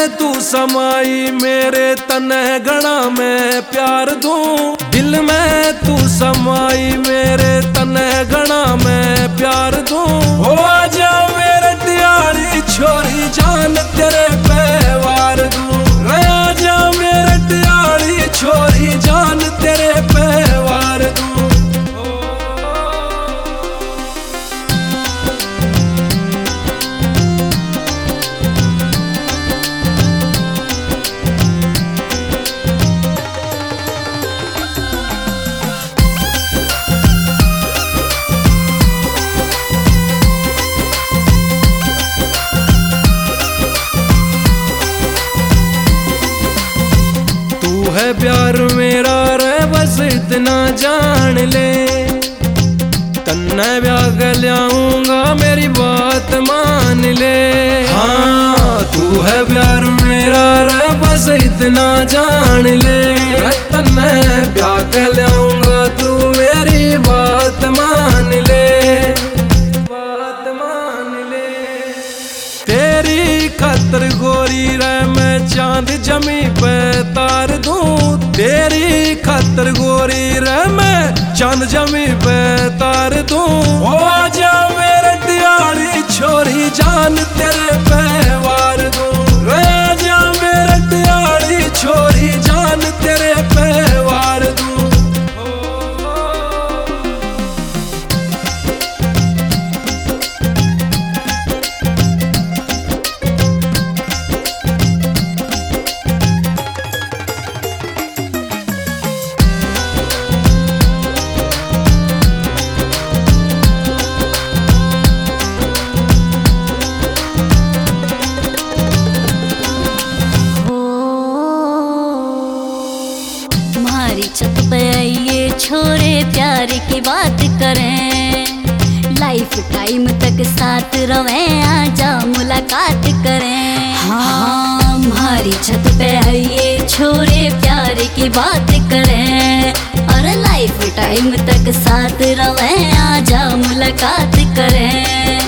में तू समाई मेरे तने गणा में प्यार दूं। दिल में तू समाई मेरे तने गणा में प्यार दूं। हो आजा मेरे दियाली छोरी जान तेरे पे वार दूं। आजा मेरे दियाली छोरी जान तेरे पे वार दूं। है प्यार मेरा रे बस इतना जान ले। तन्ने ब्याह के लियाऊंगा मेरी बात मान ले। हाँ तू है प्यार मेरा रे बस इतना जान ले। तन्ने ब्याह के लियाऊंगा तू मेरी बात मान ले। बात मान ले। तेरी खातर गोरी रे मैं चांद जमी पे तार दूं। तेरी खातर गोरी रे मैं चांद जमी पे तार दूं। हो आजा मेरे दियाली छोरी जान तेरे पे वार दूं। आजा मेरे दियाली छोरी जान तेरे पे वार दूं। छत पे आइए छोरे प्यार की बात करें। लाइफ टाइम तक साथ रवें आजा मुलाकात करें। हाँ हमारी छत पे आइए छोरे प्यार की बात करें। और लाइफ टाइम तक साथ रवें आजा मुलाकात करें।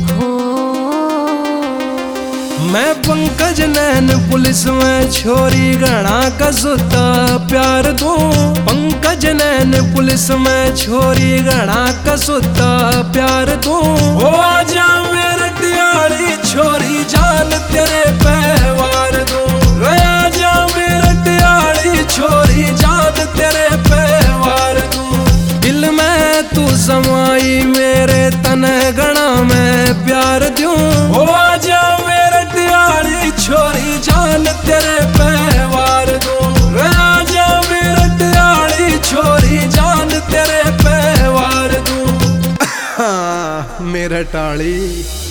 मैं पंकज नैन पुलिस में छोरी गणा का सुता प्यार दूं। पंकज नैन पुलिस में छोरी गणा का सुता प्यार दूं। हो आजा मेरे दियाली छोरी जान तेरे पे वार दूं। आजा मेरे दियाली छोरी जान तेरे पे वार दूं। दिल में तू समाई मेरे तने गणा में प्यार दूं। हो आजा दियाली छोरी जान तेरे पे वार दूं। आजा मेरे दियाली छोरी जान तेरे पे वार दूं। मेरा टाली।